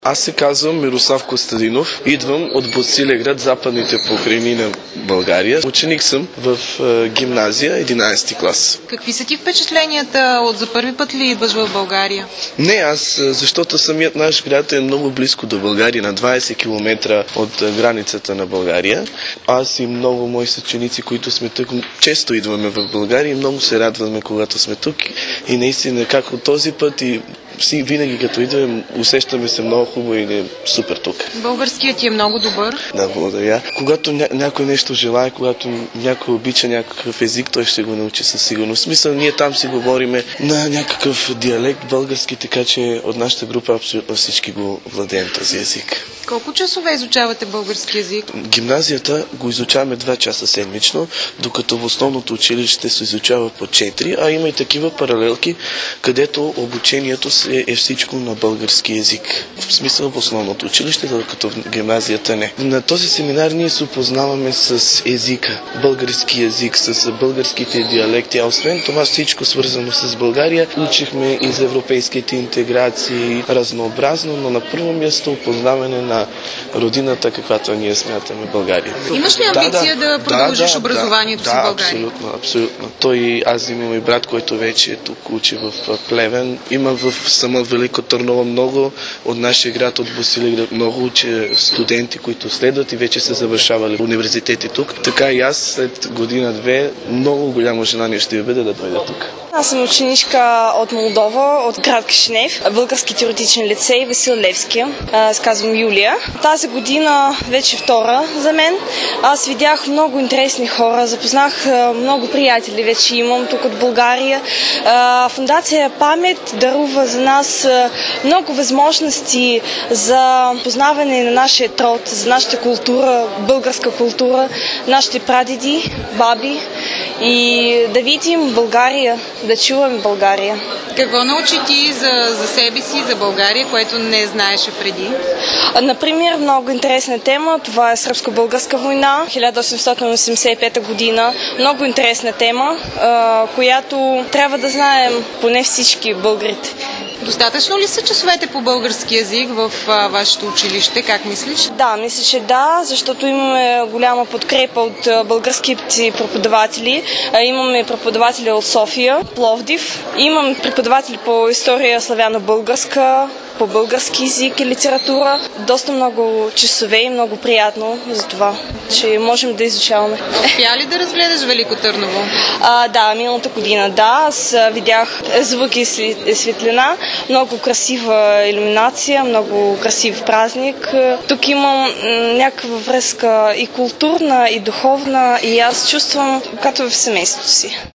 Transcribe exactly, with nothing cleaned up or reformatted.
Аз се казвам Мирослав Костадинов. Идвам от Босилеград, западните покрайнини на България. Ученик съм в е, гимназия, единайсети клас. Какви са ти впечатленията? От за първи път ли идваш в България? Не, аз, защото самият наш град е много близко до България, на двайсет километра от е, границата на България. Аз и много мои съченици, които сме тук, често идваме в България и много се радваме, когато сме тук. И наистина, как от този път и винаги като идваме, усещаме се много хубаво и е супер тук. Българският ти е много добър. Да, благодаря. Когато ня- някой нещо желае, когато някой обича някакъв език, той ще го научи със сигурност. В смисъл, ние там си говориме на някакъв диалект български, така че от нашата група абсолютно всички го владеем този език. Колко часове изучавате български език? Гимназията го изучаваме два часа седмично, докато в основното училище се изучава по четири, а има и такива паралелки, където обучението е, е всичко на български език. В смисъл в основното училище, докато в гимназията не. На този семинар ние се опознаваме с езика, български език, с българските диалекти, а освен това всичко свързано с България. Учихме и за европейските интеграции разнообразно, но на първо място опознаване на родината, каквато ние смятаме България. Имаш ли амбиция да, да, да продължиш да, образованието да, си в да, България? абсолютно, абсолютно. Той, аз имам и брат, който вече е тук учи в Плевен. Има в сама Велико Търново много от нашия град, от Босилеград, много учи студенти, които следват и вече са завършавали университети тук. Така и аз след година-две много голямо желание ще ви бъде да дойда тук. Аз съм ученичка от Молдова, от град Кишинев, български теоретичен лицей Васил Левски. Аз казвам Юлия. Тази година вече втора за мен. Аз видях много интересни хора, запознах много приятели, вече имам тук от България. Фондация Памет дарува за нас много възможности за познаване на нашия труд, за нашата култура, българска култура, нашите прадеди, баби и да видим България, да чуваме България. Какво научи ти за, за себе си, за България, което не знаеше преди? Например, много интересна тема, това е Сръбско-българска война, хиляда осемстотин осемдесет и пета година. Много интересна тема, която трябва да знаем поне всички българите. Достатъчно ли са часовете по български язик в а, вашето училище? Как мислиш? Да, мисля, че да, защото имаме голяма подкрепа от българските преподаватели. Имаме преподаватели от София, Пловдив. Имам преподаватели по история славяно-българска, по български език и литература. Доста много часове и много приятно за това, че можем да изучаваме. Успя ли да разгледаш Велико Търново? А, да, миналата година, да. Аз видях звук и светлина. Много красива илюминация, много красив празник. Тук имам някаква връзка и културна, и духовна, и аз чувствам като в семейството си.